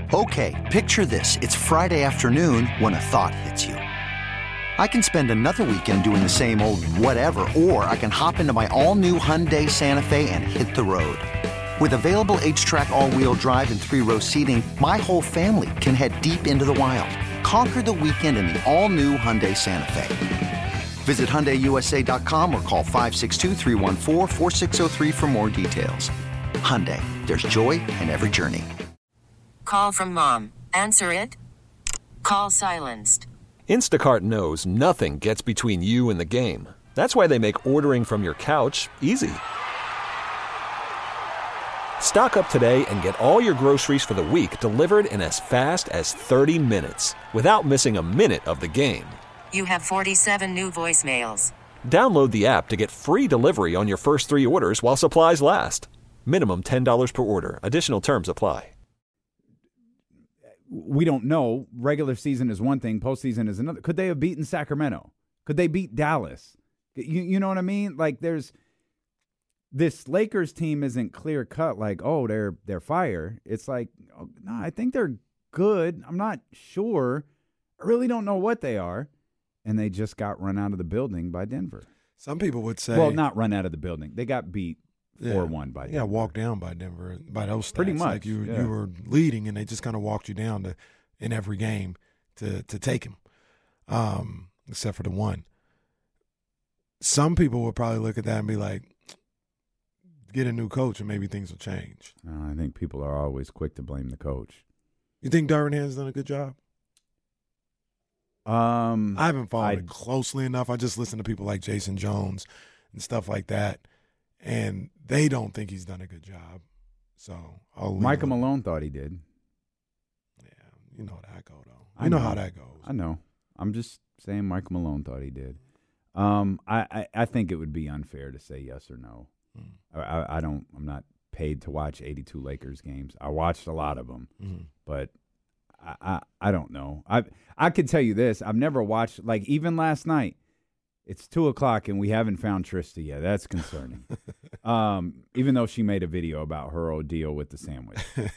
Okay, picture this. It's Friday afternoon when a thought hits you. I can spend another weekend doing the same old whatever, or I can hop into my all-new Hyundai Santa Fe and hit the road. With available H-Track all-wheel drive and 3-row seating, my whole family can head deep into the wild. Conquer the weekend in the all-new Hyundai Santa Fe. Visit HyundaiUSA.com or call 562-314-4603 for more details. Hyundai, there's joy in every journey. Call from mom. Answer it. Call silenced. Instacart knows nothing gets between you and the game. That's why they make ordering from your couch easy. Stock up today and get all your groceries for the week delivered in as fast as 30 minutes without missing a minute of the game. You have 47 new voicemails. Download the app to get free delivery on your first 3 orders while supplies last. Minimum $10 per order. Additional terms apply. We don't know. Regular season is one thing. Postseason is another. Could they have beaten Sacramento? Could they beat Dallas? You know what I mean? Like, there's this Lakers team isn't clear cut. Like, oh, they're fire. It's like, oh, no, I think they're good. I'm not sure. I really don't know what they are. And they just got run out of the building by Denver. Some people would say, well, not run out of the building. They got beat 4-1 by Denver. Yeah, walked down by Denver by those stats. Pretty much. Like you were leading, and they just kind of walked you down in every game to take him, except for the one. Some people would probably look at that and be like, get a new coach and maybe things will change. I think people are always quick to blame the coach. You think Darvin Ham's done a good job? I haven't followed it closely enough. I just listen to people like Jason Jones and stuff like that, and they don't think he's done a good job. So Michael Malone thought he did. Yeah, you know how that go though. You know how that goes. I know. I'm just saying Michael Malone thought he did. I think it would be unfair to say yes or no. I'm not paid to watch 82 Lakers games. I watched a lot of them, but I don't know. I could tell you this. I've never watched, like, even last night, it's 2:00 and we haven't found Trista yet. That's concerning. Even though she made a video about her ordeal with the sandwich.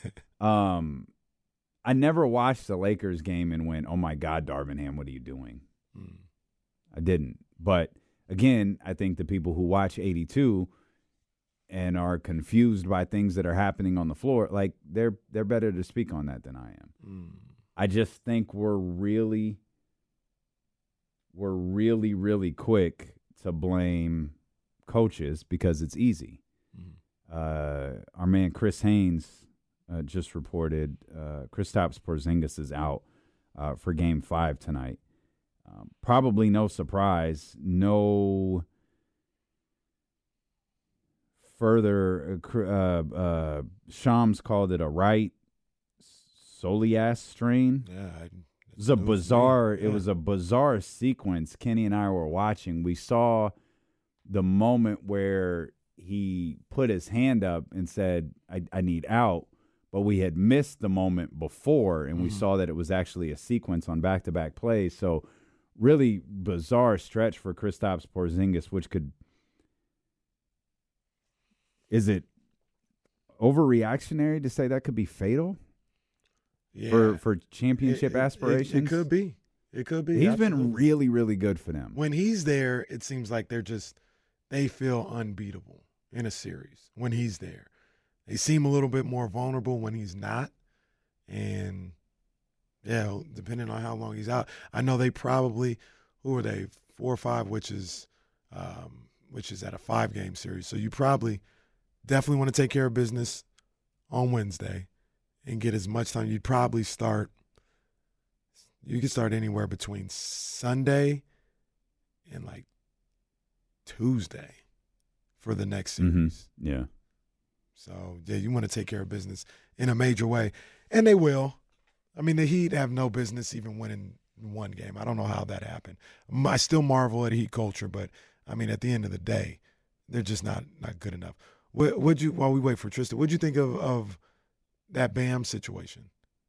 I never watched the Lakers game and went, oh my God, Darvin Ham, what are you doing? I didn't. But again, I think the people who watch 82 and are confused by things that are happening on the floor, like, they're better to speak on that than I am. I just think we're really quick to blame coaches because it's easy. Our man Chris Haynes just reported Kristaps Porzingis is out for Game 5 tonight. Probably no surprise. No further. Shams called it a right soleus strain. Yeah, it was a bizarre. It was a bizarre sequence. Kenny and I were watching. We saw the moment where he put his hand up and said, I need out. But we had missed the moment before, and we saw that it was actually a sequence on back-to-back plays. So really bizarre stretch for Kristaps Porzingis, which could – is it overreactionary to say that could be fatal for championship aspirations? It could be. It could be. He's been really, really good for them. When he's there, it seems like they feel unbeatable in a series when he's there. They seem a little bit more vulnerable when he's not. And, yeah, depending on how long he's out. I know they probably, who are they, 4 or 5, which is at a 5-game series. So you probably definitely want to take care of business on Wednesday and get as much time. You'd probably you could start anywhere between Sunday and, like, Tuesday for the next series. Yeah. So, yeah, you want to take care of business in a major way. And they will. I mean, the Heat have no business even winning one game. I don't know how that happened. I still marvel at Heat culture, but, I mean, at the end of the day, they're just not good enough. While we wait for Trista, what'd you think of that Bam situation?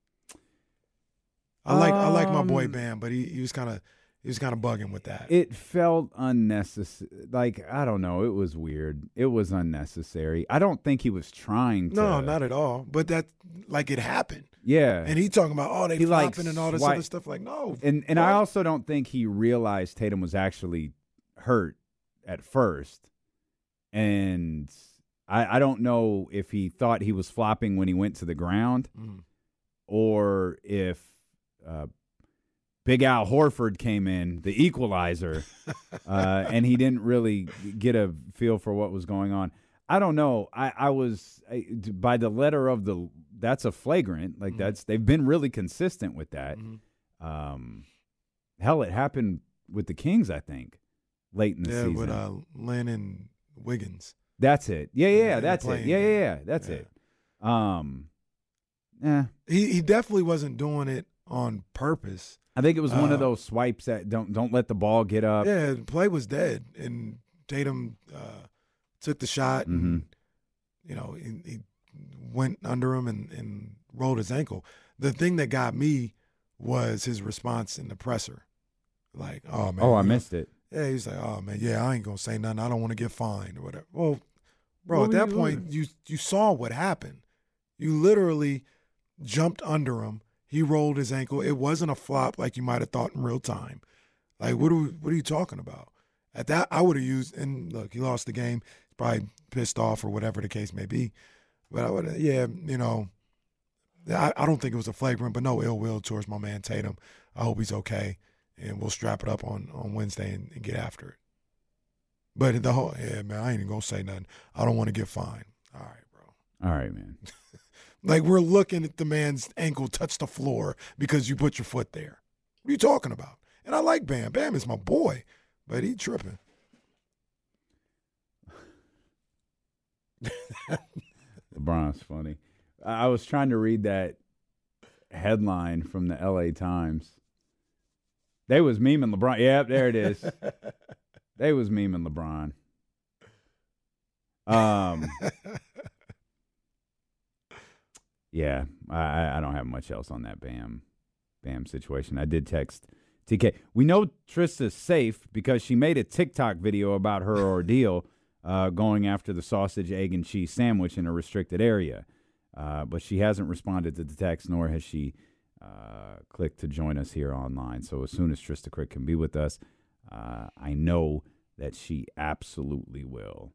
I like my boy Bam, but he was kind of bugging with that. It felt unnecessary. Like, I don't know. It was weird. It was unnecessary. I don't think he was trying to. No, not at all. But that, like, it happened. Yeah. And he talking about, oh, they He flopping likes and all this swipe- other stuff. Like, no. And I also don't think he realized Tatum was actually hurt at first. And I don't know if he thought he was flopping when he went to the ground or if Big Al Horford came in, the equalizer, and he didn't really get a feel for what was going on. I don't know. I was by the letter of that's a flagrant. Like they've been really consistent with that. Hell, it happened with the Kings, I think, late in the season. Yeah, with Lynn and Wiggins. That's it. Yeah, that's it. Yeah, that's it. He definitely wasn't doing it on purpose. I think it was one of those swipes that don't let the ball get up. Yeah, the play was dead, and Tatum took the shot, and he went under him and rolled his ankle. The thing that got me was his response in the presser, like, "Oh man, I missed it." Yeah, he's like, "Oh man, yeah, I ain't gonna say nothing. I don't want to get fined or whatever." Well, bro, at that point, you saw what happened. You literally jumped under him. He rolled his ankle. It wasn't a flop like you might have thought in real time. Like, what are you talking about? At that, I would have used. And look, he lost the game. He's probably pissed off or whatever the case may be. But I would, I don't think it was a flagrant, but no ill will towards my man Tatum. I hope he's okay, and we'll strap it up on Wednesday and get after it. But man, I ain't even gonna say nothing. I don't want to get fined. All right, bro. All right, man. Like, we're looking at the man's ankle touch the floor because you put your foot there. What are you talking about? And I like Bam. Bam is my boy, but he tripping. LeBron's funny. I was trying to read that headline from the LA Times. They was memeing LeBron. Yep, there it is. They was memeing LeBron. Yeah, I don't have much else on that Bam situation. I did text TK. We know Trista's safe because she made a TikTok video about her ordeal going after the sausage, egg, and cheese sandwich in a restricted area. But she hasn't responded to the text, nor has she clicked to join us here online. So as soon as Trista Crick can be with us, I know that she absolutely will.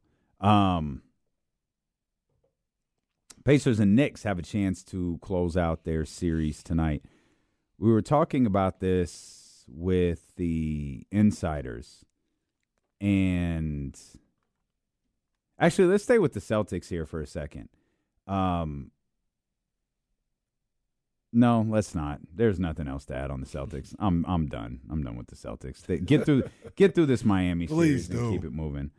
Pacers and Knicks have a chance to close out their series tonight. We were talking about this with the insiders. And actually, let's stay with the Celtics here for a second. No, let's not. There's nothing else to add on the Celtics. I'm done. I'm done with the Celtics. Get through this Miami series and keep it moving.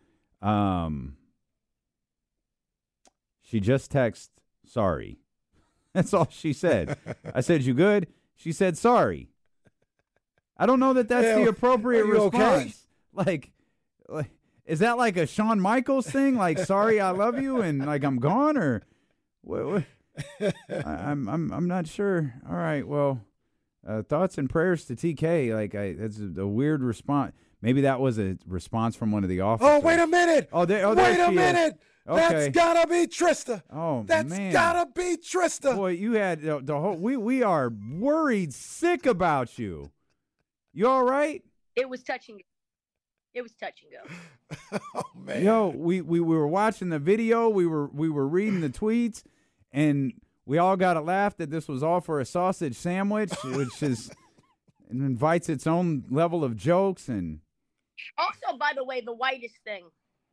She just texted, sorry. That's all she said. I said, you good? She said, sorry. I don't know that that's the appropriate response. Okay? Like, is that like a Shawn Michaels thing? Like, sorry, I love you, and like I'm gone, or what? I'm not sure. All right, well, thoughts and prayers to TK. Like, that's a weird response. Maybe that was a response from one of the officers. Oh, wait a minute. Wait a minute. Okay. That's gotta be Trista. Oh, that's man. Gotta be Trista. Boy, you had the whole. We are worried sick about you. You all right? It was touch and go. It was touch and go. Oh man. Yo, we were watching the video. We were reading the tweets, and we all got to laugh that this was all for a sausage sandwich, which is it invites its own level of jokes and. Also, by the way, the whitest thing.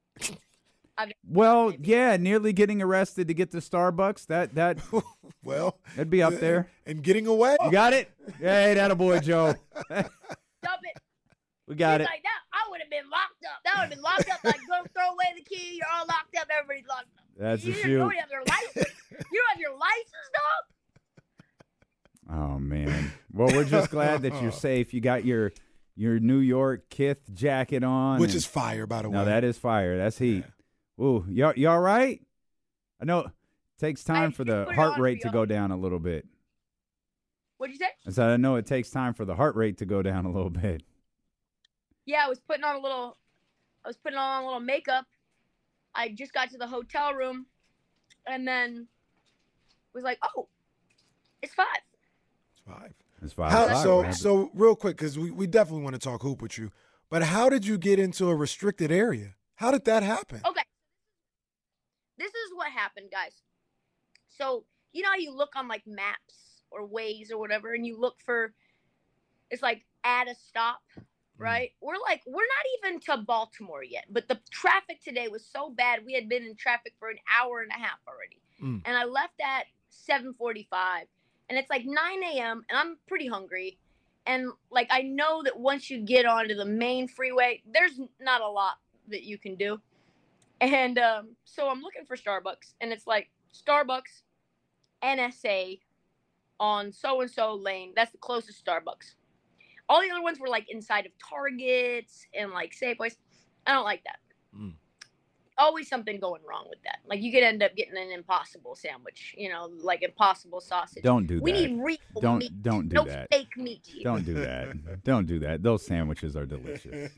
Well, yeah, nearly getting arrested to get to Starbucks. That well, that'd be up there. And getting away. You got it? Hey, that a boy, Joe. Stop it. We got it. Like that, I would have been locked up. That would have been locked up. Like, go throw away the key. You're all locked up. Everybody's locked up. That's you a don't shoot. have your license. You don't have your license, dog. Oh man. Well, we're just glad that you're safe. You got your New York Kith jacket on, which is fire, by the way. No, that is fire. That's heat. Yeah. Ooh, you all right? I know it takes time for the heart rate to go down a little bit. What'd you say? I said I know it takes time for the heart rate to go down a little bit. Yeah, I was putting on a little makeup. I just got to the hotel room and then was like, oh, it's 5. It's 5 o'clock. So real quick, because we definitely want to talk hoop with you. But how did you get into a restricted area? How did that happen? Okay. This is what happened, guys. So, you know how you look on like maps or Waze or whatever, and you look for, it's like at a stop, right? We're not even to Baltimore yet, but the traffic today was so bad. We had been in traffic for an hour and a half already. And I left at 7:45, and it's like 9 a.m. and I'm pretty hungry. And like, I know that once you get onto the main freeway, there's not a lot that you can do. And so I'm looking for Starbucks, and it's like Starbucks, NSA on so-and-so lane. That's the closest Starbucks. All the other ones were like inside of Targets and like Safeways. I don't like that. Always something going wrong with that. Like, you could end up getting an Impossible sandwich, you know, like Impossible sausage. Don't do that. We need real meat. Don't do no that. fake meat here. Don't do that. Don't do that. Those sandwiches are delicious.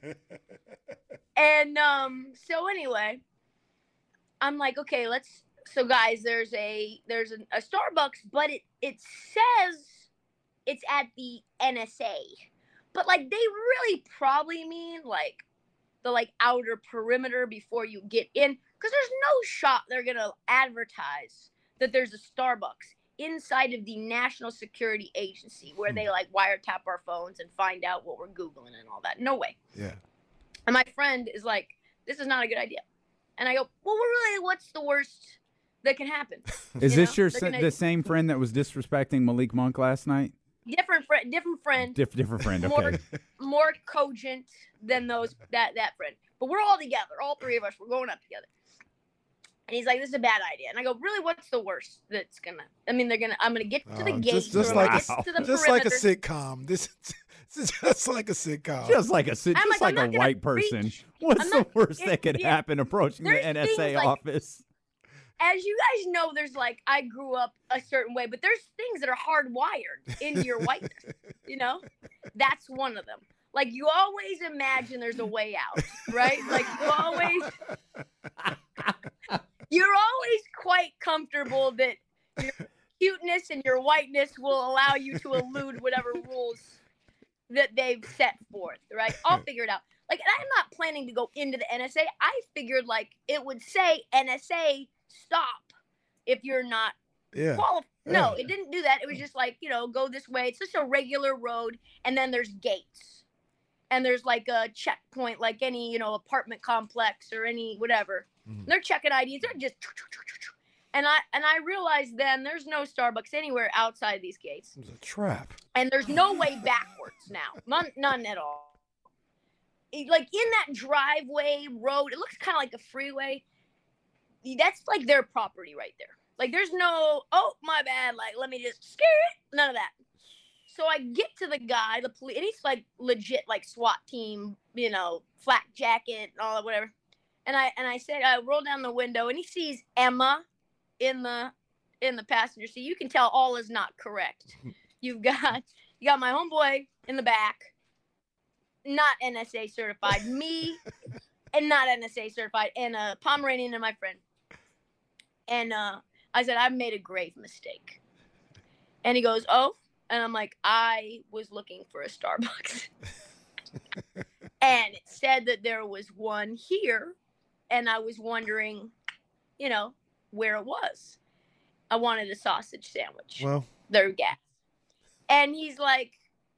And so anyway, I'm like, okay, so guys, there's a Starbucks, but it says it's at the NSA. But like, they really probably mean like the like outer perimeter before you get in, because there's no shot they're gonna advertise that there's a Starbucks inside of the National Security Agency where they like wiretap our phones and find out what we're Googling and all that. No way. Yeah. And my friend is like, this is not a good idea. And I go, well, really, what's the worst that can happen? Is this the same friend that was disrespecting Malik Monk last night? Different friend. Different friend. Okay. More cogent than that friend. But we're all together. All three of us. We're going up together. And he's like, this is a bad idea. And I go, really, what's the worst that's gonna? I mean, I'm gonna get to the gate. Just like a sitcom. This is just like a sitcom. Just like a white person. What's the worst that could happen approaching the NSA office? As you guys know, there's like, I grew up a certain way, but there's things that are hardwired into your whiteness, you know? That's one of them. Like, you always imagine there's a way out, right? Like, you're always quite comfortable that your cuteness and your whiteness will allow you to elude whatever rules that they've set forth, right? I'll figure it out. Like, and I'm not planning to go into the NSA. I figured, like, it would say NSA stop if you're not qualified. No, it didn't do that. It was just like, you know, go this way. It's just a regular road, and then there's gates. And there's like a checkpoint, like any, you know, apartment complex or any whatever. They're checking IDs. They're just, and I realized then there's no Starbucks anywhere outside these gates. It was a trap. And there's no way backwards now. None at all. Like, in that driveway road, it looks kind of like a freeway. That's like their property right there. Like, there's no, oh, my bad, like, let me just scare it. None of that. So I get to the guy, the police, and he's like legit, like SWAT team, you know, flak jacket and all that, whatever. And I said, I roll down the window, and he sees Emma in the passenger seat. You can tell all is not correct. You got my homeboy in the back, not NSA certified, me, and not NSA certified, and a Pomeranian and my friend. And I said, I've made a grave mistake. And he goes, oh. And I'm like, I was looking for a Starbucks. And it said that there was one here. And I was wondering, you know, where it was. I wanted a sausage sandwich. Well, their gas. And he's like,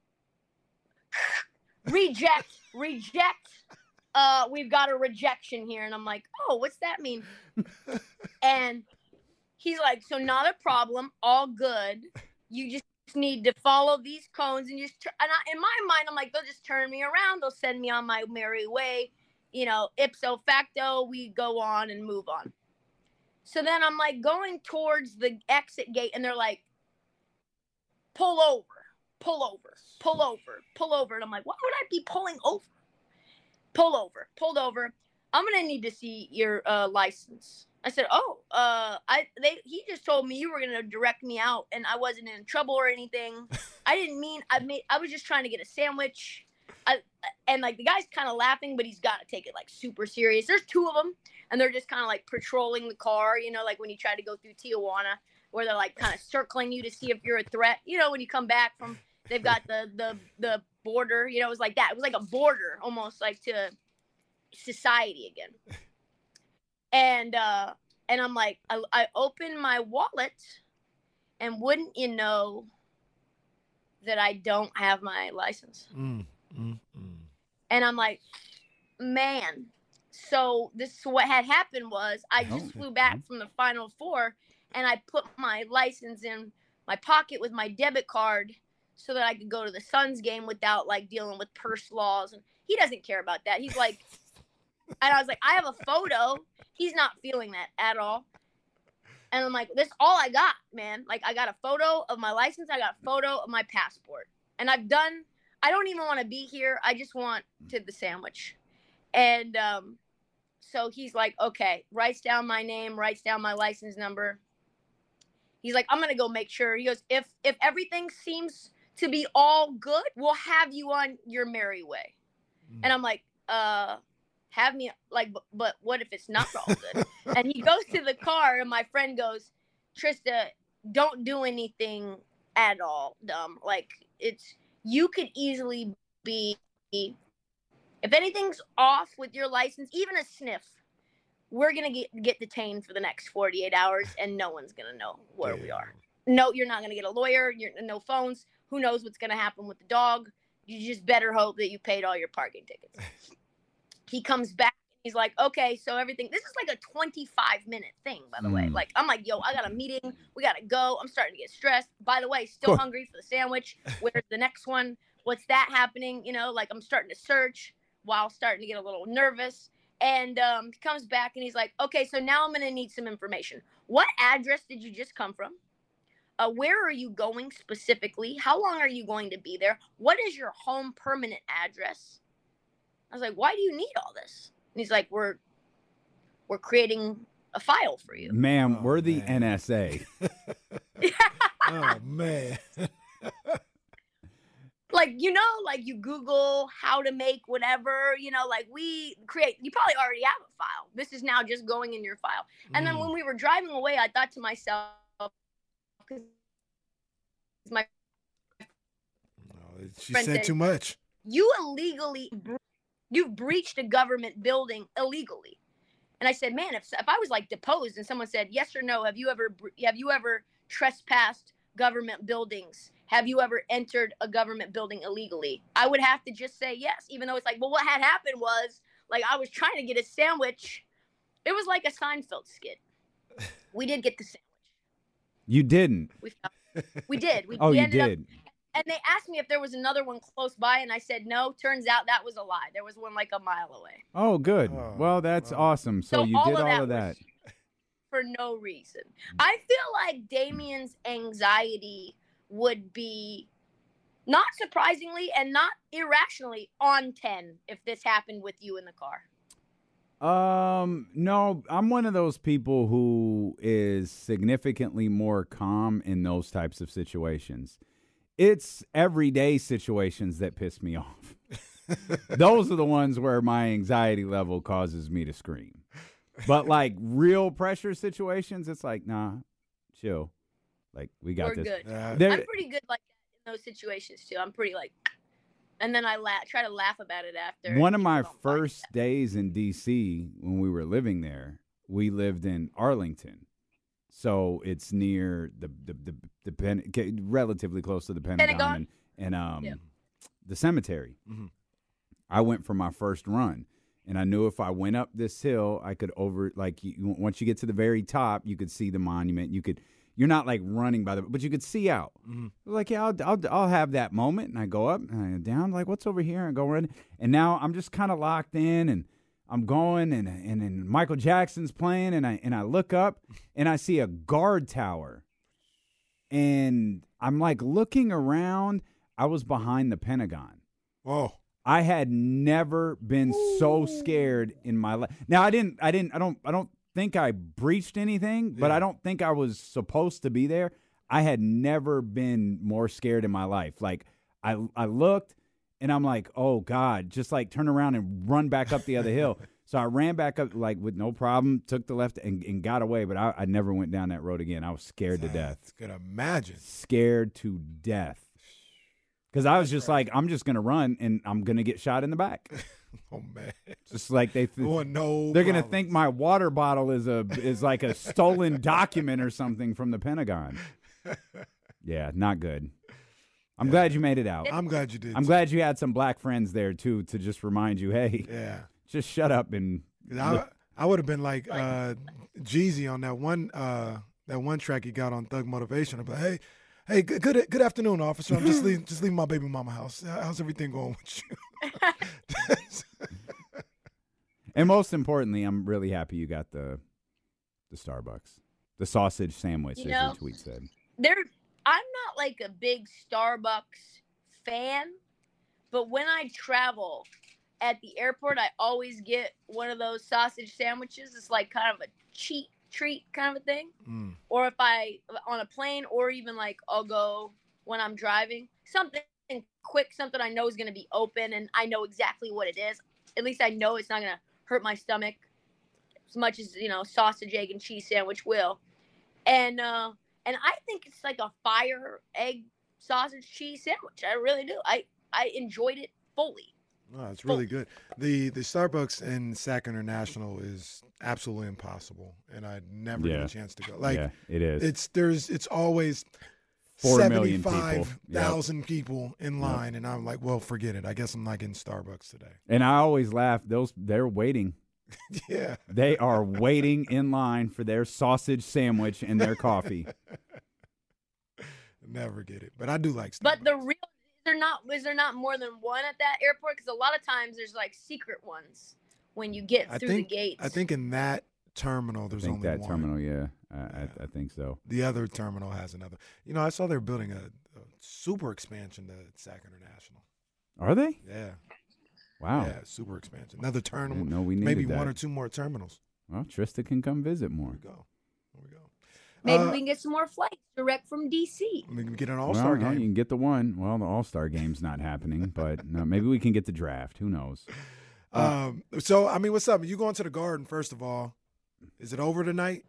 reject. We've got a rejection here. And I'm like, oh, what's that mean? And he's like, so not a problem, all good. You just need to follow these cones and just in my mind, I'm like, they'll just turn me around. They'll send me on my merry way. You know, ipso facto, we go on and move on. So then I'm like going towards the exit gate, and they're like, pull over. And I'm like, why would I be pulling over? Pulled over. I'm going to need to see your license. I said, oh, he just told me you were going to direct me out, and I wasn't in trouble or anything. I was just trying to get a sandwich. And like, the guy's kind of laughing, but he's got to take it like super serious. There's two of them, and they're just kind of like patrolling the car, you know, like when you try to go through Tijuana, where they're like kind of circling you to see if you're a threat. You know, when you come back from They've got the border. You know, it was like that. It was like a border, almost like to society again. And I'm like, I opened my wallet, and wouldn't you know that I don't have my license. And I'm like, man. So what had happened was I just flew back from the Final Four, and I put my license in my pocket with my debit card so that I could go to the Suns game without like dealing with purse laws. And he doesn't care about that. He's like, and I was like, I have a photo. He's not feeling that at all. And I'm like, this is all I got, man. Like, I got a photo of my license. I got a photo of my passport. And I don't even want to be here. I just want the sandwich. And so he's like, okay, writes down my name, writes down my license number. He's like, I'm going to go make sure. He goes, if everything seems to be all good, we'll have you on your merry way. And I'm like, have me, like, but what if it's not all good? And he goes to the car, and my friend goes, Trista, don't do anything at all dumb. Like, you could easily be, if anything's off with your license, even a sniff, we're going to get detained for the next 48 hours, and no one's going to know where we are. No, you're not going to get a lawyer. No phones. Who knows what's going to happen with the dog? You just better hope that you paid all your parking tickets. He comes back. He's like, okay, so everything. This is like a 25-minute thing, by the way. Like, I'm like, yo, I got a meeting. We got to go. I'm starting to get stressed. By the way, still hungry for the sandwich. Where's the next one? What's that happening? You know, like, I'm starting to search while starting to get a little nervous. And he comes back, and he's like, okay, so now I'm going to need some information. What address did you just come from? Where are you going specifically? How long are you going to be there? What is your home permanent address? I was like, why do you need all this? And he's like, we're creating a file for you. Ma'am, we're the NSA. Oh, man. Like, you know, like you Google how to make whatever, you know, like you probably already have a file. This is now just going in your file. And then when we were driving away, I thought to myself, she said too much. You've breached a government building illegally. And I said, man, if I was like deposed and someone said, yes or no, have you ever trespassed government buildings? Have you ever entered a government building illegally? I would have to just say yes, even though it's like, well, what had happened was, like, I was trying to get a sandwich. It was like a Seinfeld skit. We did get the sandwich. You didn't. We did. You did. And they asked me if there was another one close by, and I said no. Turns out that was a lie. There was one like a mile away. Oh, good. Well, that's awesome. So you did all of that. For no reason. I feel like Damian's anxiety would be, not surprisingly and not irrationally, on 10 if this happened with you in the car. No, I'm one of those people who is significantly more calm in those types of situations. It's everyday situations that piss me off. Those are the ones where my anxiety level causes me to scream. But like real pressure situations, it's like, nah, chill. Like, we got We're this. good. I'm pretty good like that in those situations too. I'm pretty like, and then I try to laugh about it after. One of my first days in D.C. when we were living there, we lived in Arlington. So it's near the relatively close to the Pentagon. And the cemetery. Mm-hmm. I went for my first run, and I knew if I went up this hill, I could once you get to the very top, you could see the monument. You're not like running but you could see out. Mm-hmm. Like, yeah, I'll have that moment, and I go up and I go down. Like, what's over here? And I go run, and now I'm just kind of locked in, and I'm going, and Michael Jackson's playing, and I look up, and I see a guard tower, and I'm like looking around. I was behind the Pentagon. Whoa! I had never been so scared in my life. Now I don't think I breached anything, but I don't think I was supposed to be there. I had never been more scared in my life. Like, I looked, and I'm like, oh God, just like turn around and run back up the other hill. So I ran back up like with no problem, took the left and got away, but I never went down that road again. I was scared to death. I could imagine. Scared to death. Because I was just like, I'm just going to run, and I'm going to get shot in the back. Oh, man. Just like they're no going to think my water bottle is like a stolen document or something from the Pentagon. Yeah, not good. I'm glad you made it out. I'm glad you did. I'm glad you had some black friends there, too, to just remind you, hey, just shut up. And I would have been like Jeezy on that one track he got on Thug Motivation. I'd be like, hey, good afternoon, officer. I'm just leaving my baby mama house. How's everything going with you? And most importantly, I'm really happy you got the Starbucks, the sausage sandwich, as your tweet said. I'm not like a big Starbucks fan, but when I travel at the airport, I always get one of those sausage sandwiches. It's like kind of a cheap treat kind of a thing. Or if I on a plane, or even like I'll go when I'm driving, something quick, something I know is going to be open and I know exactly what it is. At least I know it's not going to hurt my stomach as much as, sausage, egg, and cheese sandwich will. And I think it's like a fire egg sausage cheese sandwich. I really do. I enjoyed it fully. Oh, it's really good. The Starbucks in Sac International is absolutely impossible, and I never get a chance to go. Like, it is. It's always 4 million people. 75,000 people in line, and I'm like, well, forget it. I guess I'm not getting Starbucks today. And I always laugh. They're waiting. Yeah, they are waiting in line for their sausage sandwich and their coffee. Never get it, but I do like Starbucks. But is there not more than one at that airport? Because a lot of times there's like secret ones when you get through the gates. I think in that terminal there's only one. Terminal, yeah. I think so. The other terminal has another. I saw they're building a super expansion to Sac International. Are they? Yeah. Wow. Yeah, super expansion. Another terminal. No, we needed maybe that. one or two more terminals. Well, Trista can come visit more. There we go. Maybe we can get some more flights direct from D.C. We can get an All-Star game. You can get the one. Well, the All-Star game's not happening, but no, maybe we can get the draft. Who knows? So, I mean, what's up? You going to the Garden, first of all. Is it over tonight?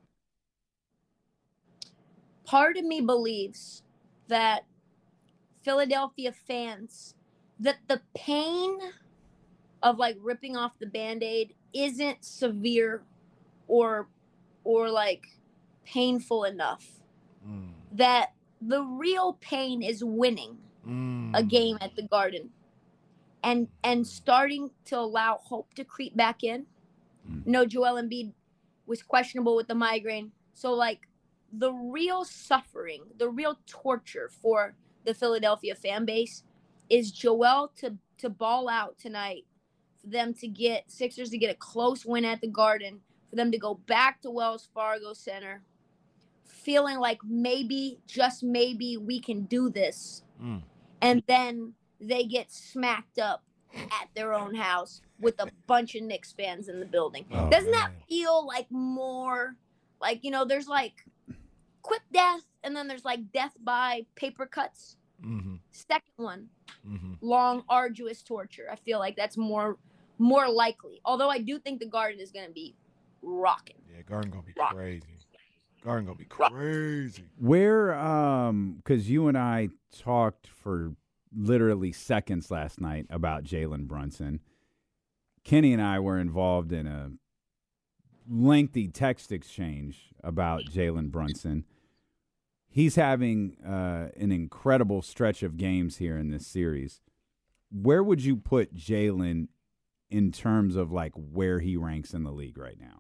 Part of me believes that Philadelphia fans, that the pain of like ripping off the Band-Aid isn't severe or like painful enough. That the real pain is winning a game at the Garden and starting to allow hope to creep back in. Joel Embiid was questionable with the migraine. So like the real suffering, the real torture for the Philadelphia fan base is Joel to ball out tonight, for them to get Sixers to get a close win at the Garden, for them to go back to Wells Fargo Center, feeling like maybe, just maybe, we can do this. And then they get smacked up at their own house with a bunch of Knicks fans in the building. Doesn't that feel like more like, there's like quick death and then there's like death by paper cuts. Second one, long, arduous torture. I feel like that's more likely. Although I do think the Garden is going to be rocking. Yeah, Garden going to be crazy. Garden going to be crazy. Where, because you and I talked for literally seconds last night about Jalen Brunson. Kenny and I were involved in a lengthy text exchange about Jalen Brunson. He's having an incredible stretch of games here in this series. Where would you put Jalen in terms of like where he ranks in the league right now?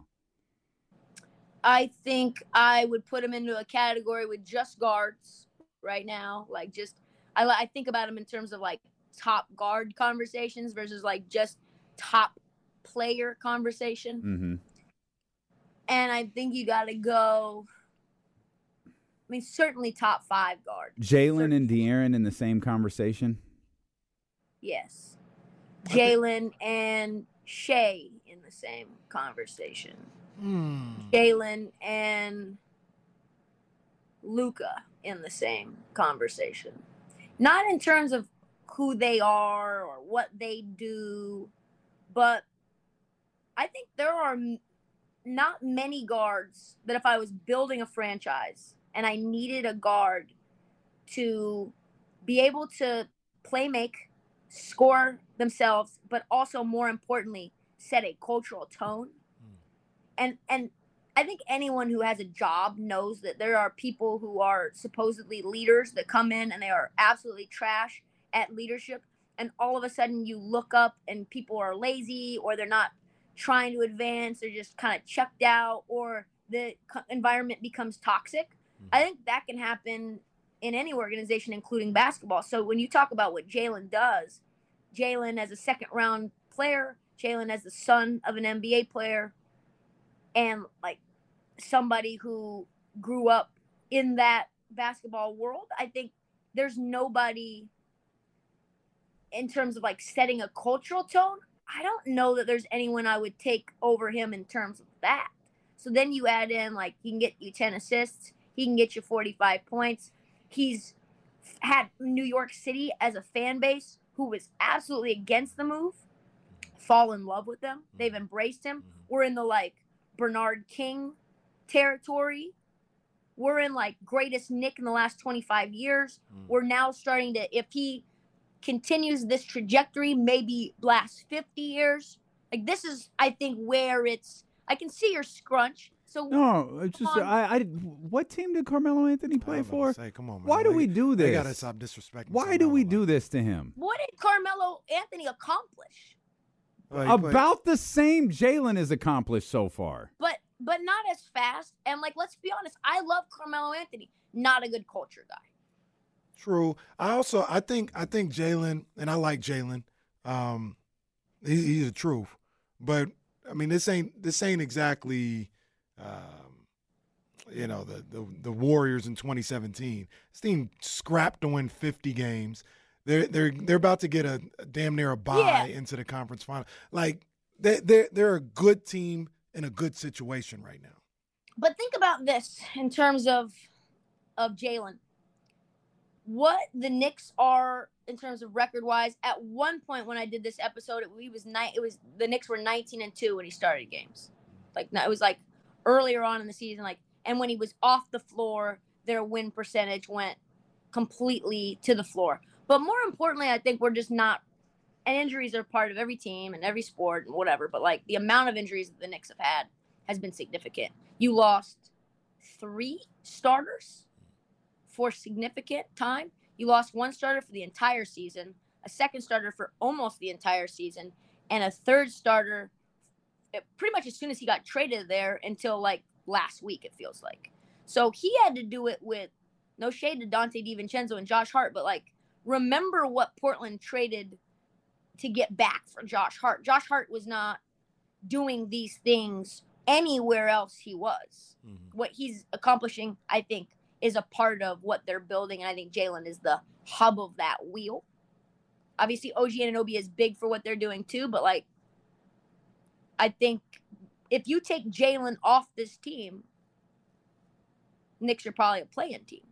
I think I would put him into a category with just guards right now. Like I think about him in terms of like top guard conversations versus like just top player conversation. And I think you got to go, I mean, certainly top 5 guard. Jalen and De'Aaron in the same conversation? Yes. Jalen and Shea in the same conversation. Jalen and Luka in the same conversation. Not in terms of who they are or what they do, but I think there are not many guards that if I was building a franchise and I needed a guard to be able to play make, score themselves, but also more importantly, set a cultural tone. And I think anyone who has a job knows that there are people who are supposedly leaders that come in and they are absolutely trash at leadership. And all of a sudden you look up and people are lazy, or they're not trying to advance. They're just kind of checked out, or the environment becomes toxic. I think that can happen in any organization, including basketball. So when you talk about what Jalen does, Jalen as a second-round player, Jalen as the son of an NBA player, and like somebody who grew up in that basketball world, I think there's nobody in terms of like setting a cultural tone. I don't know that there's anyone I would take over him in terms of that. So then you add in, like, he can get you 10 assists. He can get you 45 points. He's had New York City as a fan base who was absolutely against the move fall in love with them. They've embraced him. We're in the, like, Bernard King territory. We're in, like, greatest Nick in the last 25 years. We're now starting to, if he continues this trajectory, maybe last 50 years. Like, this is, I think, where it's, I can see your scrunch. So no, it's just what team did Carmelo Anthony play for? Come on, man. Why do we do this? They gotta stop disrespecting. Why do we do this to him? What did Carmelo Anthony accomplish? About the same Jalen has accomplished so far. But not as fast. And, like, let's be honest, I love Carmelo Anthony. Not a good culture guy. True. I think Jalen, and I like Jalen. He's the truth. But I mean, this ain't exactly, the Warriors in 2017. This team scrapped to win 50 games. They're about to get a damn near a bye into the conference final. Like they're a good team in a good situation right now. But think about this in terms of Jalen. What the Knicks are in terms of record-wise. At one point when I did this episode, the Knicks were 19-2 when he started games. Like, it was like earlier on in the season, like, and when he was off the floor, their win percentage went completely to the floor. But more importantly, I think we're just not, and injuries are part of every team and every sport and whatever, but like the amount of injuries that the Knicks have had has been significant. You lost 3 starters for significant time. You lost 1 starter for the entire season, a second starter for almost the entire season, and a third starter pretty much as soon as he got traded there until like last week, it feels like. So he had to do it with no shade to Dante DiVincenzo and Josh Hart, but like, remember what Portland traded to get back for Josh Hart. Josh Hart was not doing these things anywhere else he was. What he's accomplishing, I think, is a part of what they're building, and I think Jalen is the hub of that wheel. Obviously, OG Anunoby is big for what they're doing too, but like, I think if you take Jalen off this team, Knicks are probably a play-in team.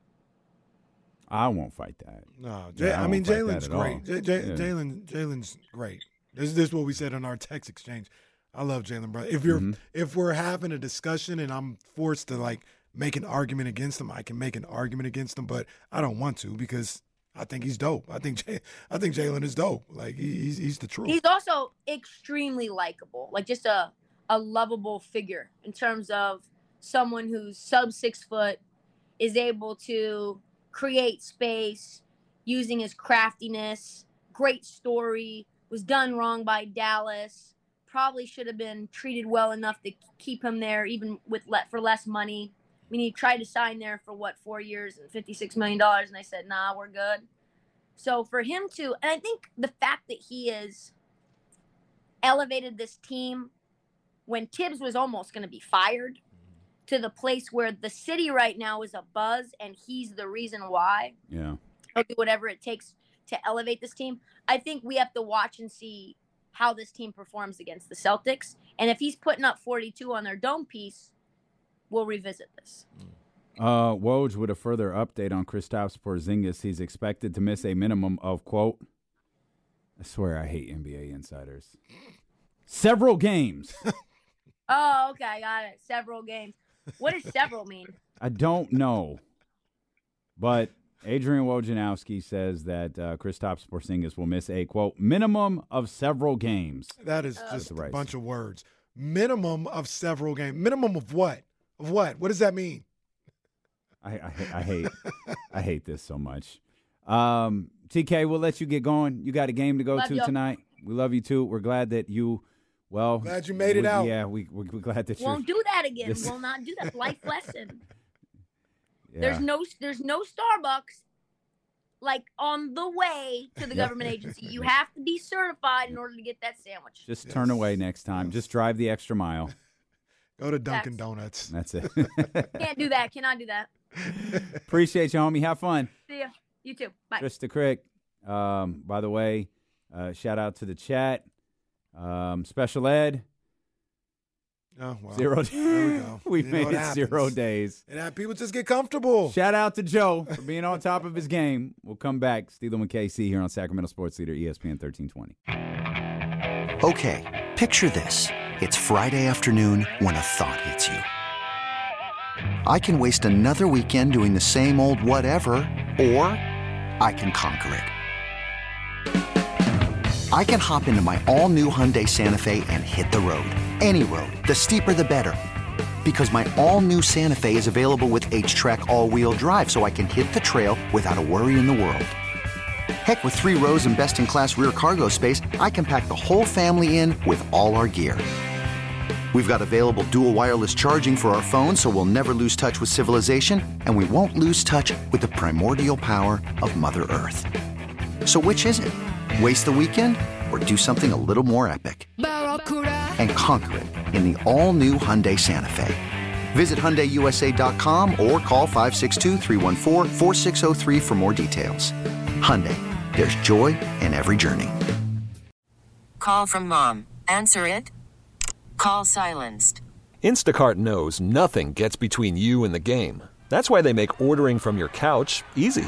I won't fight that. No, Jalen's great. Jalen's great. This is what we said on our text exchange. I love Jalen, bro. If we're having a discussion and I'm forced to like make an argument against him, I can make an argument against him, but I don't want to because I think he's dope. I think Jalen is dope. Like he's the truth. He's also extremely likable, like just a lovable figure in terms of someone who's sub 6 foot, is able to create space using his craftiness. Great story. Was done wrong by Dallas. Probably should have been treated well enough to keep him there, even for less money. I mean, he tried to sign there for 4 years and $56 million, and they said, nah, we're good. So for him to, and I think the fact that he has elevated this team when Tibbs was almost going to be fired to the place where the city right now is a buzz, and he's the reason why. Yeah. He'll do whatever it takes to elevate this team. I think we have to watch and see how this team performs against the Celtics. And if he's putting up 42 on their dome piece, we'll revisit this. Woj with a further update on Kristaps Porzingis. He's expected to miss a minimum of, quote, I swear I hate NBA insiders, several games. Oh, okay, I got it. Several games. What does several mean? I don't know. But Adrian Wojnarowski says that Kristaps Porzingis will miss a, quote, minimum of several games. That is just a bunch of words. Minimum of several games. Minimum of what? Of what? What does that mean? I hate this so much. TK, we'll let you get going. You got a game to go to tonight. We love you too. We're glad that you, glad you made it out. Yeah, we're glad that you won't do that again. Will not do that. Life lesson. Yeah. There's no Starbucks like on the way to the government agency. You have to be certified in order to get that sandwich. Just turn away next time. Just drive the extra mile. Go to Dunkin' Donuts. That's it. Can't do that. Cannot do that. Appreciate you, homie. Have fun. See ya. You too. Bye. Trista Crick. By the way, shout out to the chat. Special ed. Oh, well. 0 days. There we go. We made it 0 days. And people just get comfortable. Shout out to Joe for being on top of his game. We'll come back. Steele and KC here on Sacramento Sports Leader, ESPN 1320. Okay, picture this. It's Friday afternoon when a thought hits you. I can waste another weekend doing the same old whatever, or I can conquer it. I can hop into my all-new Hyundai Santa Fe and hit the road. Any road. The steeper, the better. Because my all-new Santa Fe is available with H-Track all-wheel drive, so I can hit the trail without a worry in the world. Heck, with 3 rows and best-in-class rear cargo space, I can pack the whole family in with all our gear. We've got available dual wireless charging for our phones, so we'll never lose touch with civilization, and we won't lose touch with the primordial power of Mother Earth. So which is it? Waste the weekend or do something a little more epic? And conquer it in the all-new Hyundai Santa Fe. Visit HyundaiUSA.com or call 562-314-4603 for more details. Hyundai, there's joy in every journey. Call from mom. Answer it. Call silenced. Instacart knows nothing gets between you and the game. That's why they make ordering from your couch easy.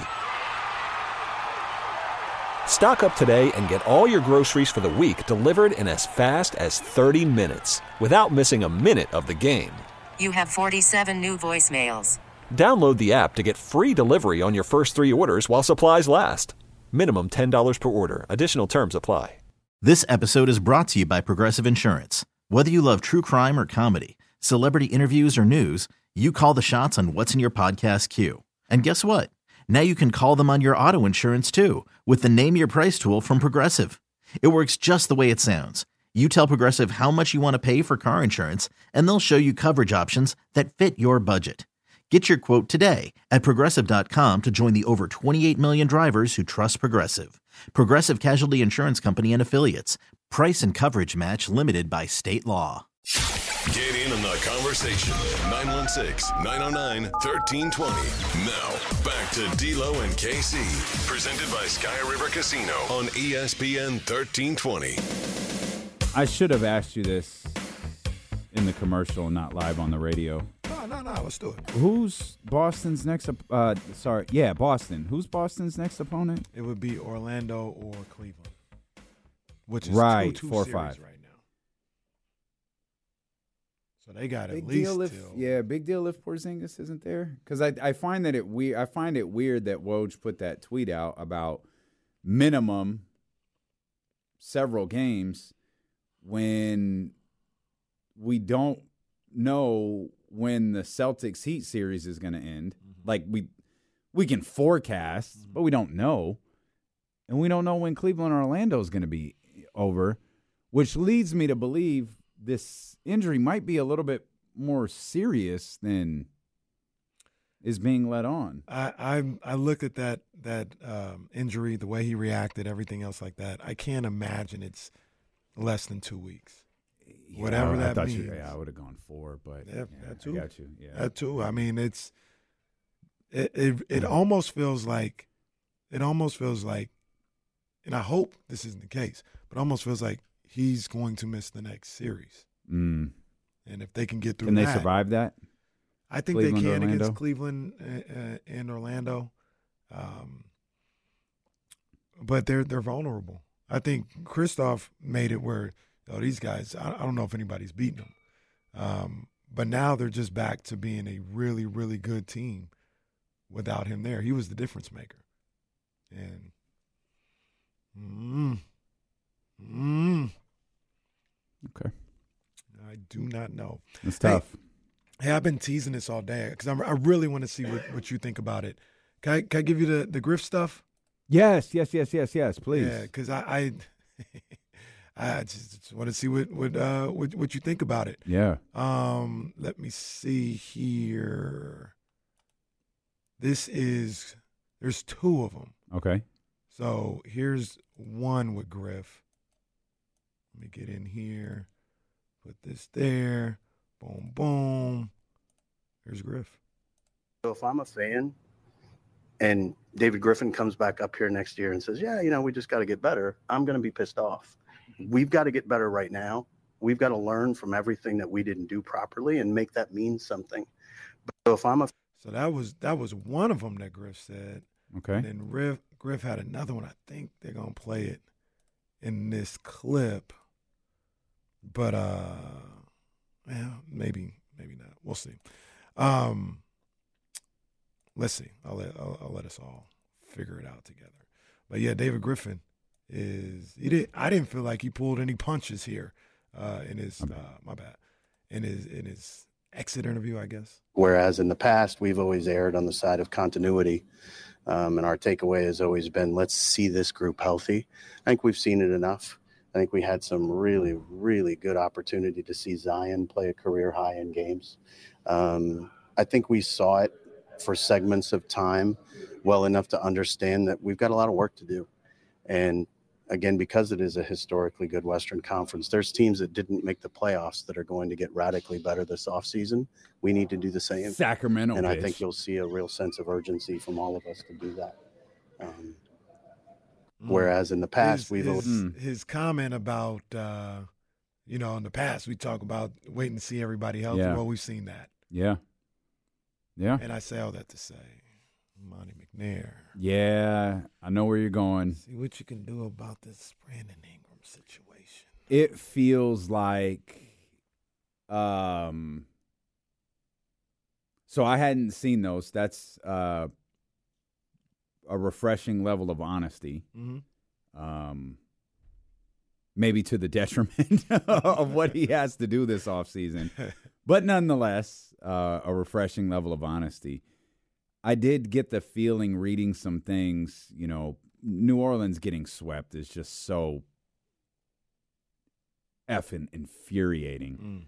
Stock up today and get all your groceries for the week delivered in as fast as 30 minutes without missing a minute of the game. You have 47 new voicemails. Download the app to get free delivery on your first 3 orders while supplies last. Minimum $10 per order. Additional terms apply. This episode is brought to you by Progressive Insurance. Whether you love true crime or comedy, celebrity interviews or news, you call the shots on what's in your podcast queue. And guess what? Now you can call them on your auto insurance too with the Name Your Price tool from Progressive. It works just the way it sounds. You tell Progressive how much you want to pay for car insurance, and they'll show you coverage options that fit your budget. Get your quote today at Progressive.com to join the over 28 million drivers who trust Progressive. Progressive Casualty Insurance Company and Affiliates. Price and coverage match limited by state law. Get in on the conversation. 916-909-1320. Now, back to D'Lo and KC. Presented by Sky River Casino on ESPN 1320. I should have asked you this in the commercial, not live on the radio. No, let's do it. Who's Boston's next? Boston. Who's Boston's next opponent? It would be Orlando or Cleveland, which is right, two 4-5 series right now. So they got big at least deal big deal if Porzingis isn't there, because I find it weird that Woj put that tweet out about minimum several games when we don't know when the Celtics Heat series is going to end. Mm-hmm. Like we can forecast, but we don't know. And we don't know when Cleveland or Orlando is going to be over, which leads me to believe this injury might be a little bit more serious than is being let on. I looked at that injury, the way he reacted, everything else like that. I can't imagine it's less than 2 weeks. Yeah, Whatever that means. I would have gone 4, but that too. I got you. Yeah, that too. I mean, it almost feels like, and I hope this isn't the case, but it almost feels like he's going to miss the next series. Mm. And if they can get through, can they survive that? I think Cleveland, they can Orlando? against Cleveland and Orlando, but they're vulnerable. I think Kristaps made it where these guys. I don't know if anybody's beaten them, but now they're just back to being a really, really good team without him there. He was the difference maker. And Okay. I do not know. It's tough. Hey, I've been teasing this all day because I really want to see what you think about it. Can I give you the Griff stuff? Yes, please. Yeah, because I just want to see what you think about it. Yeah. Let me see here. There's two of them. Okay. So here's one with Griff. Let me get in here. Put this there. Boom, boom. Here's Griff. So if I'm a fan and David Griffin comes back up here next year and says, yeah, we just got to get better, I'm going to be pissed off. We've got to get better right now. We've got to learn from everything that we didn't do properly and make that mean something. So if I'm a So that was one of them that Griff said. Okay. And then Griff had another one. I think they're going to play it in this clip. But maybe not. We'll see. Let's see. I'll let us all figure it out together. But yeah, David Griffin I didn't feel like he pulled any punches here in his my bad. In his exit interview, I guess. Whereas in the past, we've always erred on the side of continuity. And our takeaway has always been, let's see this group healthy. I think we've seen it enough. I think we had some really, really good opportunity to see Zion play a career high in games. I think we saw it for segments of time well enough to understand that we've got a lot of work to do. And again, because it is a historically good Western Conference, there's teams that didn't make the playoffs that are going to get radically better this offseason. We need to do the same. Sacramento, and I bitch. think you'll see a real sense of urgency from all of us to do that. Whereas in the past, his comment about, in the past, we talk about waiting to see everybody healthy. Yeah. Well, we've seen that. Yeah. Yeah. And I say all that to say, Monty McNair. Yeah, I know where you're going. See what you can do about this Brandon Ingram situation. It feels like, so I hadn't seen those. That's a refreshing level of honesty. Mm-hmm. Maybe to the detriment of what he has to do this offseason. But nonetheless, a refreshing level of honesty. I did get the feeling reading some things, New Orleans getting swept is just so effing infuriating.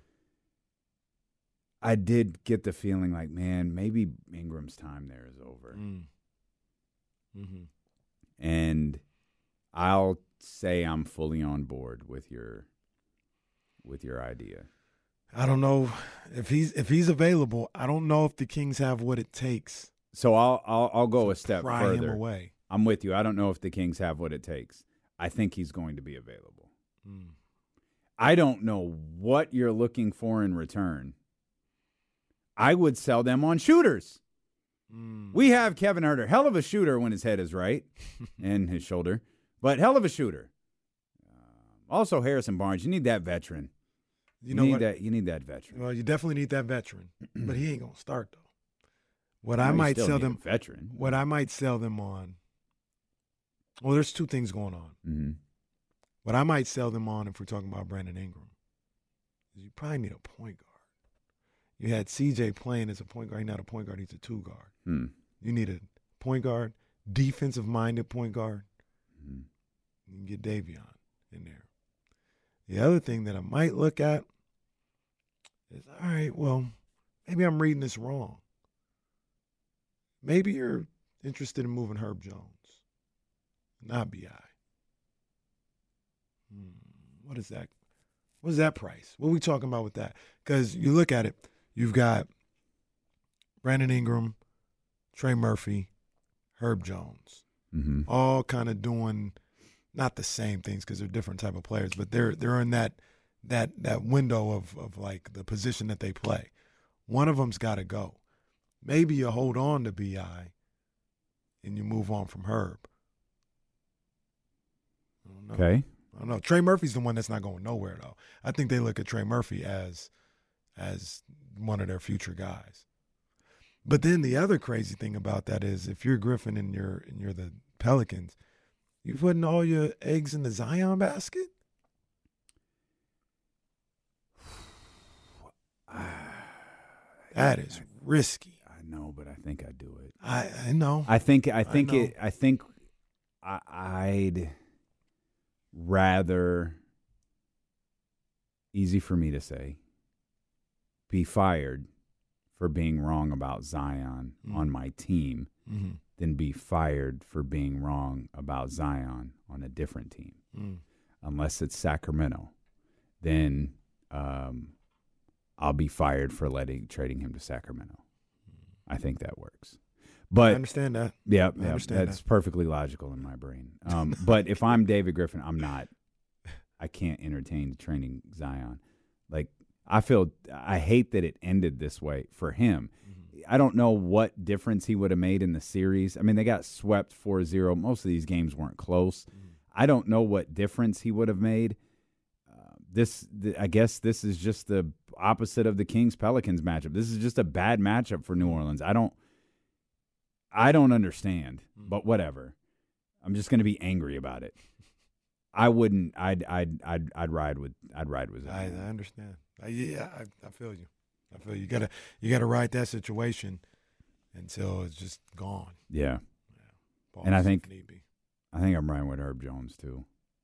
I did get the feeling like, man, maybe Ingram's time there is over. Mm-hmm. And I'll say I'm fully on board with your idea. I don't know if he's available. I don't know if the Kings have what it takes. So I'll go a step pry further. him away. I'm with you. I don't know if the Kings have what it takes. I think he's going to be available. I don't know what you're looking for in return. I would sell them on shooters. We have Kevin Huerter, hell of a shooter when his head is right and his shoulder, but hell of a shooter. Also Harrison Barnes, you need that veteran. You need that veteran. Well, you definitely need that veteran, but he ain't gonna start though. What I might sell them on. Well, there's two things going on. Mm-hmm. What I might sell them on, if we're talking about Brandon Ingram, is you probably need a point guard. You had CJ playing as a point guard. He's not a point guard. He's a two guard. You need a point guard, defensive-minded point guard. You can get Davion in there. The other thing that I might look at is, all right, well, maybe I'm reading this wrong. Maybe you're interested in moving Herb Jones, not B.I. What is that? What is that price? What are we talking about with that? Because you look at it, you've got Brandon Ingram, Trey Murphy, Herb Jones, all kind of doing not the same things because they're different type of players, but they're in that window of like the position that they play. One of them's got to go. Maybe you hold on to B.I. and you move on from Herb. I don't know. Okay. I don't know. Trey Murphy's the one that's not going nowhere, though. I think they look at Trey Murphy as one of their future guys. But then the other crazy thing about that is if you're Griffin and you're the Pelicans, you putting all your eggs in the Zion basket? That is risky. I know, but I think I'd do it. I know. I'd rather, easy for me to say, be fired for being wrong about Zion on my team than be fired for being wrong about Zion on a different team. Unless it's Sacramento, then I'll be fired for trading him to Sacramento. I think that works. But I understand that. Yeah, that's perfectly logical in my brain. But if I'm David Griffin, I can't entertain trading Zion. Like, I hate that it ended this way for him. I don't know what difference he would have made in the series. I mean, they got swept 4-0. Most of these games weren't close. I don't know what difference he would have made. I guess this is just the opposite of the Kings-Pelicans matchup. This is just a bad matchup for New Orleans. I don't understand, but whatever. I'm just going to be angry about it. I wouldn't. I'd ride with Zion. I understand. I feel you. I feel you gotta ride that situation until it's just gone. Yeah. And I think I'm riding with Herb Jones too.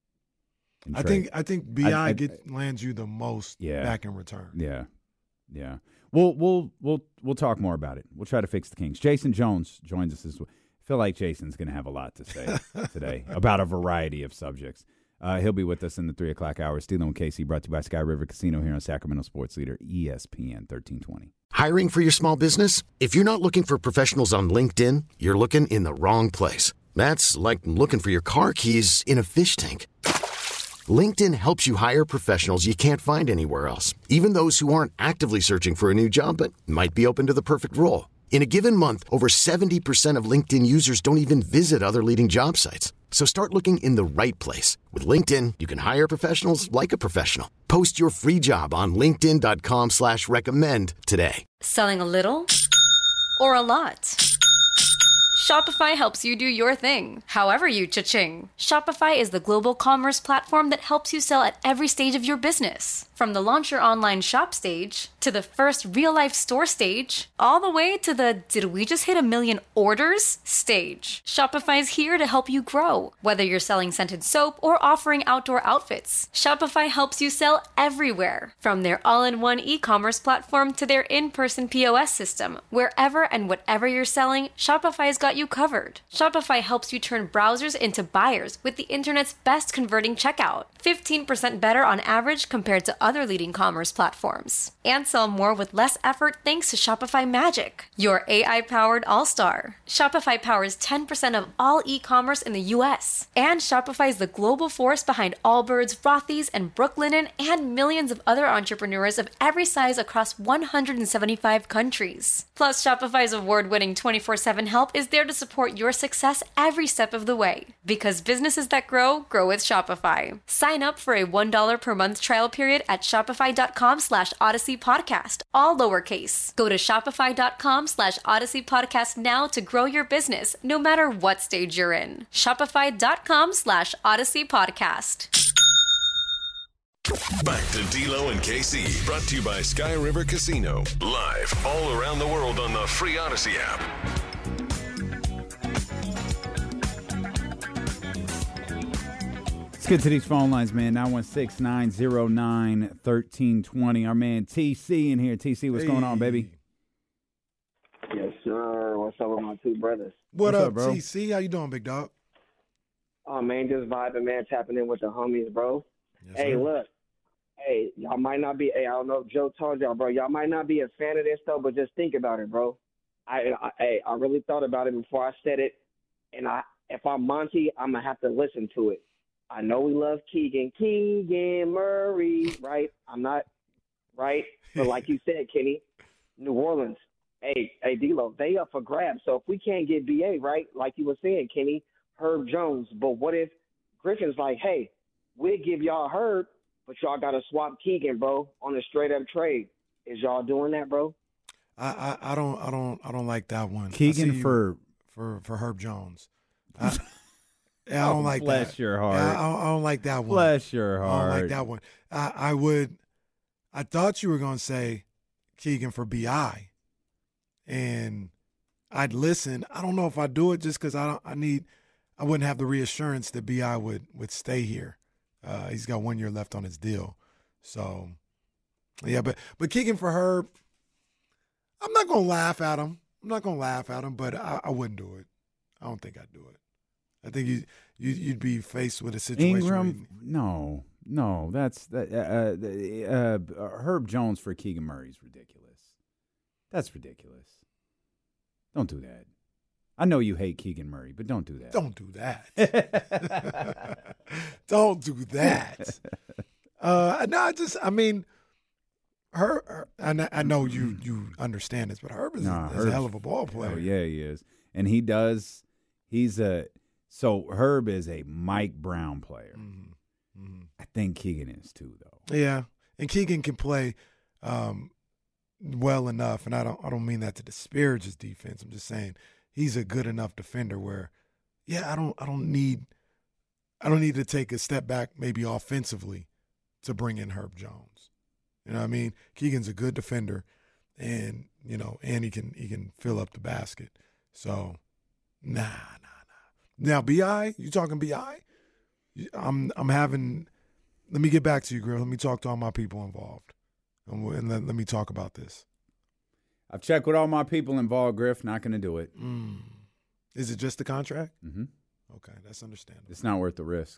I think BI lands you the most back in return. Yeah. We'll talk more about it. We'll try to fix the Kings. Jason Jones joins us I feel like Jason's going to have a lot to say today about a variety of subjects. He'll be with us in the 3 o'clock hour. Steeler and Casey, brought to you by Sky River Casino here on Sacramento Sports Leader, ESPN 1320. Hiring for your small business? If you're not looking for professionals on LinkedIn, you're looking in the wrong place. That's like looking for your car keys in a fish tank. LinkedIn helps you hire professionals you can't find anywhere else, even those who aren't actively searching for a new job but might be open to the perfect role. In a given month, over 70% of LinkedIn users don't even visit other leading job sites. So start looking in the right place. With LinkedIn, you can hire professionals like a professional. Post your free job on linkedin.com/recommend today. Selling a little or a lot? Shopify helps you do your thing, however you cha-ching. Shopify is the global commerce platform that helps you sell at every stage of your business. From the launch your online shop stage, to the first real-life store stage, all the way to the did we just hit 1 million orders stage. Shopify's here to help you grow. Whether you're selling scented soap or offering outdoor outfits, Shopify helps you sell everywhere. From their all-in-one e-commerce platform to their in-person POS system, wherever and whatever you're selling, Shopify's got you covered. Shopify helps you turn browsers into buyers with the internet's best converting checkout. 15% better on average compared to other leading commerce platforms. And sell more with less effort thanks to Shopify Magic, your AI-powered all-star. Shopify powers 10% of all e-commerce in the U.S. And Shopify is the global force behind Allbirds, Rothy's, and Brooklinen, and millions of other entrepreneurs of every size across 175 countries. Plus, Shopify's award-winning 24/7 help is there to support your success every step of the way. Because businesses that grow with Shopify. Sign up for a $1 per month trial period at shopify.com/Odyssey Podcast, all lowercase. Go to shopify.com/Odyssey Podcast now to grow your business, no matter what stage you're in. Shopify.com/Odyssey Podcast. Back to D'Lo and KC, brought to you by Sky River Casino. Live all around the world on the free Odyssey app. Let's get to these phone lines, man. 916-909-1320. Our man TC in here. TC, what's going on, baby? Yes, sir. What's up with my two brothers? What's up, bro? TC, how you doing, big dog? Oh, man, just vibing, man, tapping in with the homies, bro. Yes, hey, sir. Look. Hey, y'all might not be, I don't know if Joe told y'all, bro. Y'all might not be a fan of this, though, but just think about it, bro. I really thought about it before I said it, and if I'm Monty, I'm going to have to listen to it. I know we love Keegan Murray, right? I'm not, right? But like you said, Kenny, New Orleans, hey, D-Lo, they up for grabs. So if we can't get BA, right, like you were saying, Kenny, Herb Jones, but what if Griffin's like, hey, we'll give y'all Herb, but y'all got to swap Keegan, bro, on a straight-up trade. Is y'all doing that, bro? I don't like that one. Keegan for Herb Jones. I don't like that. Bless your heart. I don't like that one. Bless your heart. I don't like that one. I thought you were going to say Keegan for BI, and I'd listen. I don't know if I'd do it just because I wouldn't have the reassurance that BI would stay here. He's got 1 year left on his deal. So, yeah, but Keegan for Herb, I'm not going to laugh at him. But I wouldn't do it. I don't think I'd do it. I think you'd be faced with a situation. Ingram, no, that's Herb Jones for Keegan Murray is ridiculous. That's ridiculous. Don't do that. I know you hate Keegan Murray, but don't do that. Don't do that. Don't do that. Herb. I know you understand this, but Herb is a hell of a ball player. Oh yeah, he is, and he does. So Herb is a Mike Brown player. Mm-hmm. Mm-hmm. I think Keegan is too, though. Yeah, and Keegan can play well enough, and I don't mean that to disparage his defense. I'm just saying he's a good enough defender where, yeah, I don't need to take a step back maybe offensively to bring in Herb Jones. You know what I mean? Keegan's a good defender, and and he can fill up the basket. So, nah. Now, BI, you talking BI? I'm having. Let me get back to you, Griff. Let me talk to all my people involved, and let me talk about this. I've checked with all my people involved, Griff. Not going to do it. Is it just the contract? Mm-hmm. Okay, that's understandable. It's not worth the risk.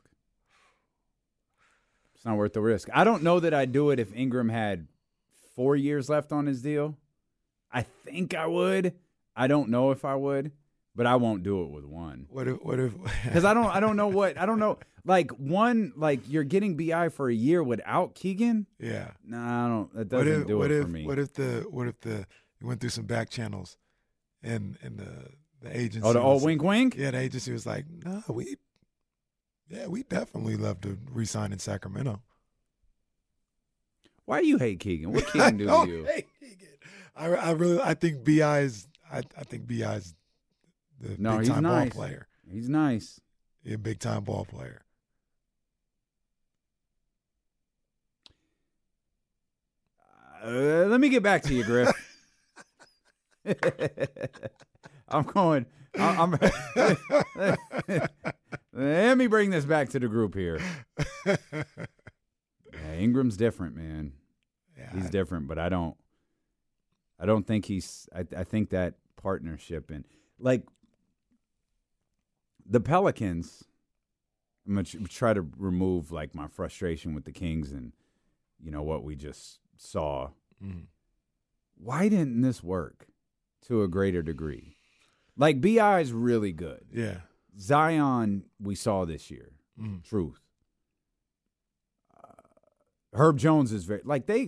It's not worth the risk. I don't know that I'd do it if Ingram had 4 years left on his deal. I think I would. I don't know if I would. But I won't do it with one. What if? Because I don't know. Like you're getting BI for a year without Keegan. Yeah. No, I don't. That doesn't do it for me. What if you went through some back channels, and the agency? Wink wink. Yeah, the agency was like, no, we definitely love to re-sign in Sacramento. Why do you hate Keegan? What Keegan do to you? Hate Keegan. I think BI is. I think BI is. He's nice. Ball player. He's nice. He's a big-time ball player. Let me get back to you, Griff. Let me bring this back to the group here. Yeah, Ingram's different, man. Yeah, he's different, but I don't think he's. I think that partnership and the Pelicans, I'm going to try to remove my frustration with the Kings and what we just saw. Mm. Why didn't this work to a greater degree? BI is really good. Yeah. Zion we saw this year. Truth. Herb Jones is very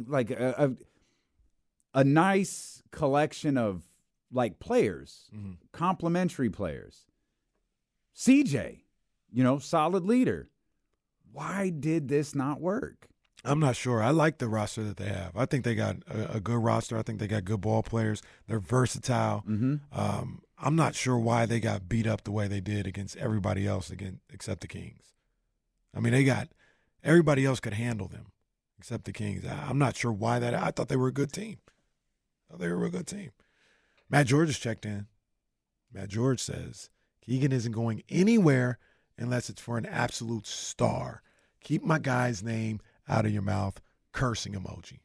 a nice collection of players, complementary players. CJ, solid leader. Why did this not work? I'm not sure. I like the roster that they have. I think they got a good roster. I think they got good ball players. They're versatile. Mm-hmm. I'm not sure why they got beat up the way they did against everybody else except the Kings. I mean, everybody else could handle them except the Kings. I'm not sure why that. I thought they were a good team. Matt George has checked in. Matt George says, Keegan isn't going anywhere unless it's for an absolute star. Keep my guy's name out of your mouth. Cursing emoji.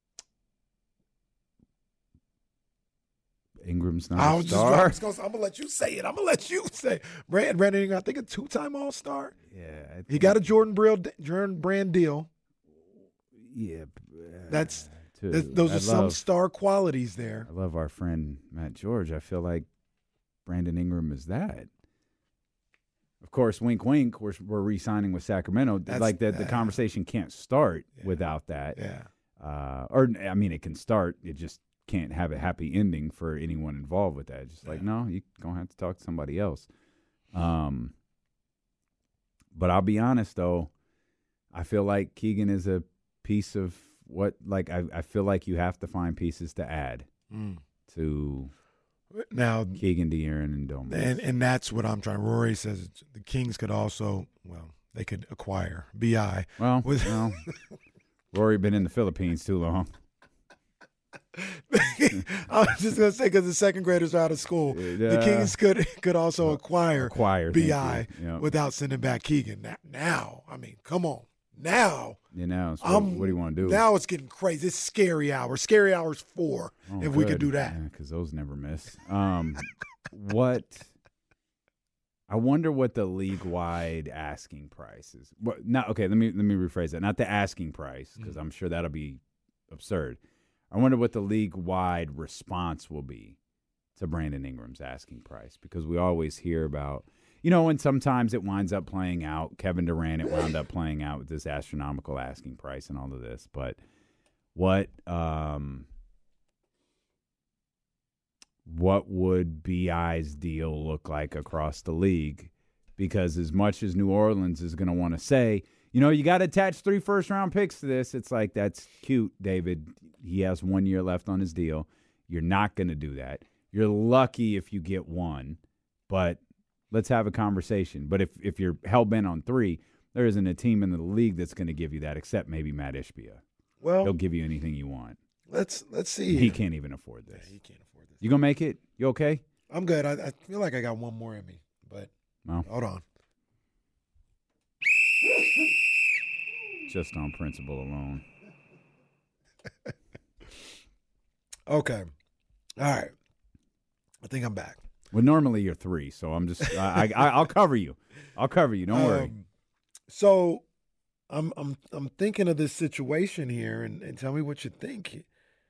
Ingram's not a star. I'm going to let you say it. Brandon Ingram, I think a 2-time All-Star. Yeah. He got a Jordan Brand deal. Yeah. Those are some star qualities there. I love our friend Matt George. I feel like Brandon Ingram is that. Of course, wink, wink, we're re-signing with Sacramento. The conversation can't start without that. Yeah. It can start. It just can't have a happy ending for anyone involved with that. Just no, you're going to have to talk to somebody else. But I'll be honest, though. I feel like Keegan is a piece of what, I feel like you have to find pieces to add. to now Keegan, De'Aaron, and Domas. And that's what I'm trying. Rory says the Kings could also, they could acquire B.I. Well, Rory been in the Philippines too long. I was just going to say, because the second graders are out of school, the Kings could also acquire B.I. without sending back Keegan. Now, I mean, come on. Now. So what do you want to do? Now it's getting crazy. It's scary hour. Scary hour's 4 if we could do that. Because those never miss. What? I wonder what the league-wide asking price is. Let me rephrase that. Not the asking price, because I'm sure that'll be absurd. I wonder what the league-wide response will be to Brandon Ingram's asking price, because we always hear about, and sometimes it winds up playing out. Kevin Durant, it wound up playing out with this astronomical asking price and all of this. But what would B.I.'s deal look like across the league? Because as much as New Orleans is going to want to say, you got to attach 3 first-round picks to this, it's like, that's cute, David. He has 1 year left on his deal. You're not going to do that. You're lucky if you get 1, but let's have a conversation. But if you're hell-bent on 3, there isn't a team in the league that's going to give you that, except maybe Matt Ishbia. Well, he'll give you anything you want. Let's see. He can't even afford this. Yeah, he can't afford this. You going to make it? You okay? I'm good. I feel like I got 1 more in me, but hold on. Just on principle alone. Okay. All right. I think I'm back. Well, normally you're 3, so I'm just I'll cover you. I'll cover you. Don't worry. So I'm thinking of this situation here, and tell me what you think.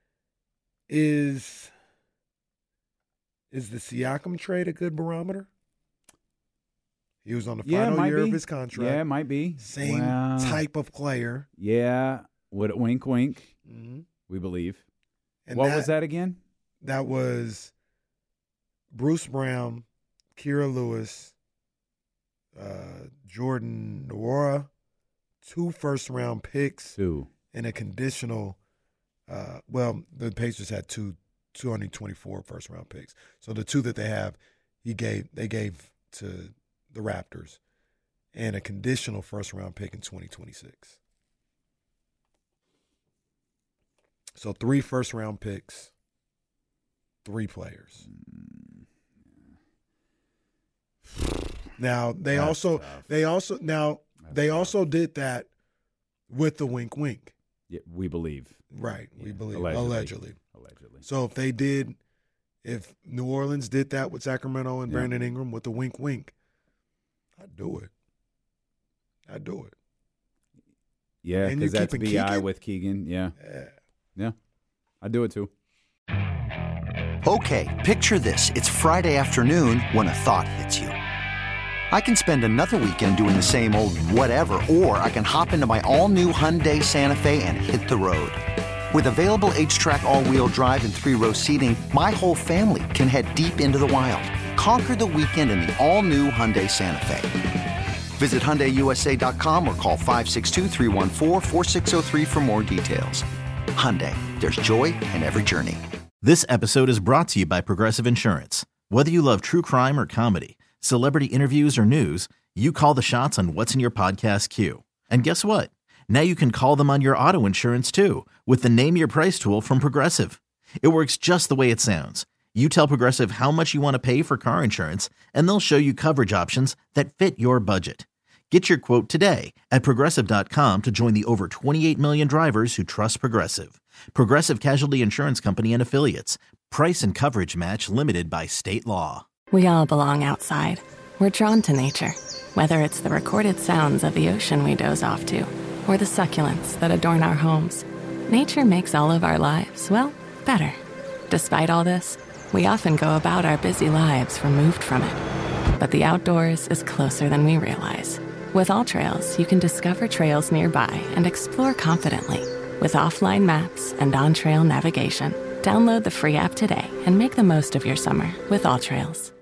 Is the Siakam trade a good barometer? He was on the final year of his contract. Yeah, it might be. Same type of player. Yeah, with wink, wink. Mm-hmm. We believe. And what was that again? That was Bruce Brown, Kira Lewis, Jordan Nwora, 2 first-round picks, 2, and a conditional. The Pacers had 2 2024 first-round picks. So the 2 that they have, they gave to the Raptors, and a conditional first-round pick in 2026. So 3 first-round picks, 3 players. Now they also did that with the wink wink. Yeah, we believe. Right, we believe allegedly. So if New Orleans did that with Sacramento and Brandon Ingram with the wink wink, I'd do it. Yeah, because that's B.I. with Keegan. Yeah. I'd do it too. Okay, picture this. It's Friday afternoon when a thought hits you. I can spend another weekend doing the same old whatever, or I can hop into my all-new Hyundai Santa Fe and hit the road. With available H-Track all-wheel drive and 3-row seating, my whole family can head deep into the wild. Conquer the weekend in the all-new Hyundai Santa Fe. Visit HyundaiUSA.com or call 562-314-4603 for more details. Hyundai, there's joy in every journey. This episode is brought to you by Progressive Insurance. Whether you love true crime or comedy, celebrity interviews or news, you call the shots on what's in your podcast queue. And guess what? Now you can call them on your auto insurance too with the Name Your Price tool from Progressive. It works just the way it sounds. You tell Progressive how much you want to pay for car insurance, and they'll show you coverage options that fit your budget. Get your quote today at Progressive.com to join the over 28 million drivers who trust Progressive. Progressive Casualty Insurance Company and Affiliates. Price and coverage match limited by state law. We all belong outside. We're drawn to nature, whether it's the recorded sounds of the ocean we doze off to, or the succulents that adorn our homes. Nature makes all of our lives, well, better. Despite all this, we often go about our busy lives removed from it. But the outdoors is closer than we realize. With AllTrails, you can discover trails nearby and explore confidently. With offline maps and on-trail navigation, download the free app today and make the most of your summer with AllTrails.